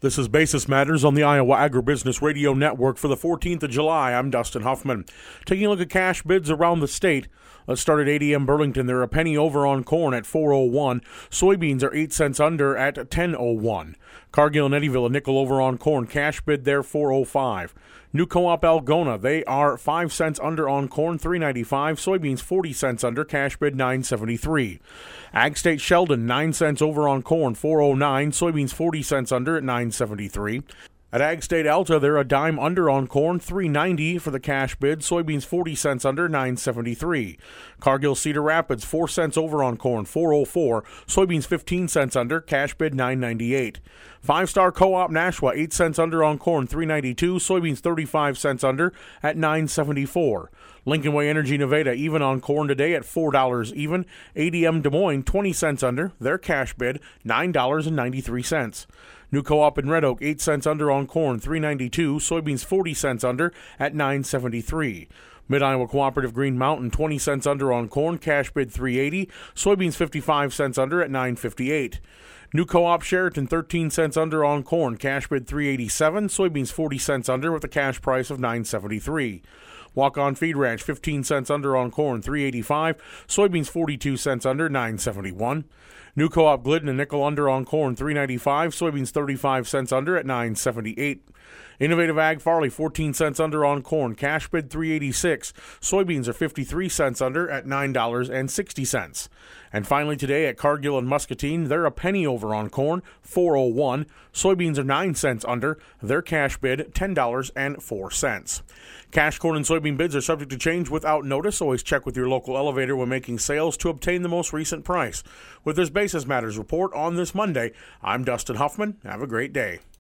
This is Basis Matters on the Iowa Agribusiness Radio Network for the 14th of July. I'm Dustin Huffman. Taking a look at cash bids around the state. Let's start at ADM Burlington. They're a penny over on corn at $4.01. Soybeans are 8 cents under at $10.01. Cargill and Eddyville, a nickel over on corn. Cash bid there $4.05. New Co-op Algona, they are 5 cents under on corn, $3.95. Soybeans 40 cents under, cash bid $9.73. Ag State Sheldon, 9 cents over on corn, $4.09. Soybeans 40 cents under at $9.73. At Ag State Alta, they're a dime under on corn, $3.90 for the cash bid. Soybeans 40 cents under, $9.73. Cargill Cedar Rapids, 4 cents over on corn, $4.04. Soybeans 15 cents under, cash bid $9.98. Five Star Co-op Nashua, 8 cents under on corn, $3.92. Soybeans 35 cents under at $9.74. Lincoln Way Energy Nevada, even on corn today at $4 even. ADM Des Moines, 20 cents under, their cash bid $9.93. New Co-op in Red Oak, 8 cents under on corn, $3.92. Soybeans 40 cents under at $9.73. Mid-Iowa Cooperative Green Mountain, 20 cents under on corn, cash bid $3.80. Soybeans 55 cents under at $9.58. New Co-op Sheraton, 13 cents under on corn, cash bid $3.87. Soybeans 40 cents under with a cash price of $9.73. Walk-On Feed Ranch, 15 cents under on corn, $3.85. Soybeans 42 cents under, $9.71. New Co-op Glidden, a nickel under on corn, $3.95. Soybeans 35 cents under at $9.78. Innovative Ag Farley, 14 cents under on corn, cash bid $3.86. Soybeans are 53 cents under at $9.60. And finally today at Cargill and Muscatine, they're a penny over on corn, $4.01. Soybeans are 9 cents under, their cash bid $10.04. Cash corn and soybean bids are subject to change without notice. Always check with your local elevator when making sales to obtain the most recent price. With this Basis Matters report on this Monday, I'm Dustin Huffman. Have a great day.